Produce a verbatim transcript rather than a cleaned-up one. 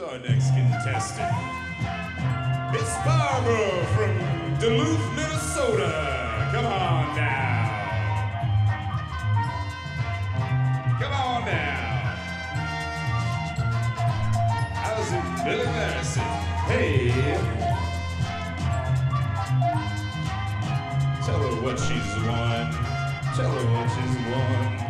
our next contestant? It's Barbara from Duluth, Minnesota. Come on now. Come on now. How's it, Billy Madison? Hey. Tell her what she's won. Tell her what she's won.